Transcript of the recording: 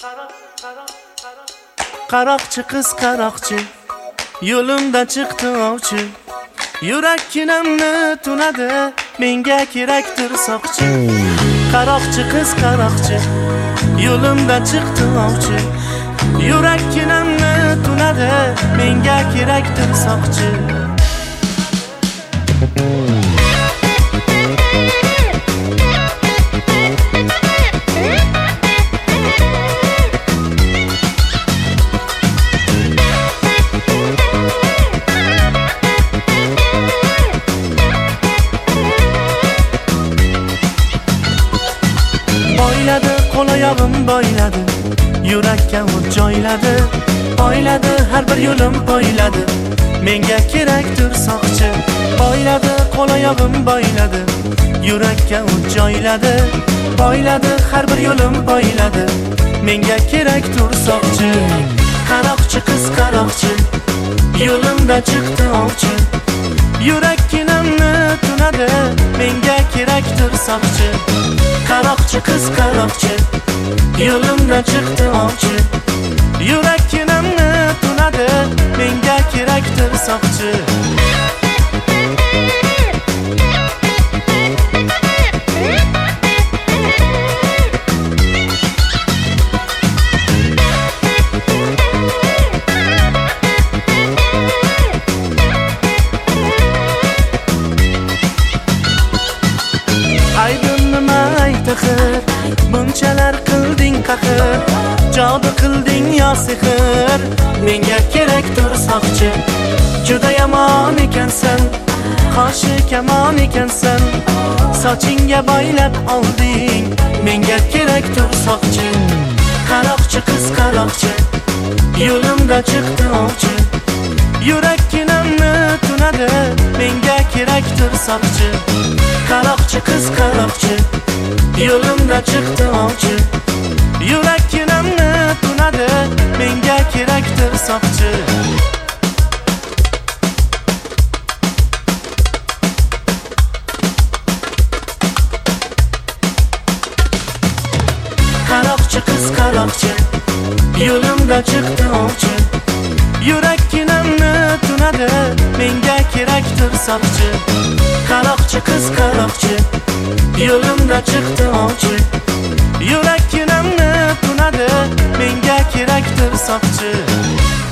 Qaroqchi qiz qaroqchi, yo'limda chiqdi ovchi. Yurakkinamni tunadi, menga kerakdir soqchi. Qaroqchi qiz qaroqchi, yo'limda chiqdi ovchi. Yurakkinamni tunadi, menga kerakdir soqchi. Qo'l oyog'im boyladi, yurakka o't joyladi. Boyladi, har bir yo'lim boyladi, menga kerakdir soqchi. Boyladi, qo'l oyog'im boyladi, yurakka o't joyladi. Boyladi, har bir yo'lim boyladi, menga kerakdir soqchi. Qaroqchi qiz qaroqchi, yo'limda chiqdi ovchi. Yurakkinamni tunadi, menga kerakdir soqchi. Qaroqchi qiz qaroqchi, yo'limda chiqdi ovchi. Yurakkinamni tunadi, menga kerakdir soqchi. Bunchalar qilding qahr, jodu qilding yo sehr. Menga kerakdir soqchi. Juda yomon ekansan, qoshi kamon ekansan. Sochingga boylab olding, menga kerakdir soqchi. Qaroqchi qiz qaroqchi, yo'limda chiqdi ovchi. Yurakkinamni tunadi, menga kerakdir soqchi. Qaroqchi qiz qaroqchi, yo'limda chiqdi ovchi. Yurakkinamni tunadi, menga kerakdir soqchi. Qaroqchi qiz qaroqchi, yo'limda chiqdi ovchi. Yurakkinamni tunadi, menga kerakdir soqchi. Qaroqchi qiz qaroqchi, yo'limda chiqdi ovchi. Yurakkinamni tunadi, menga kerakdir soqchi.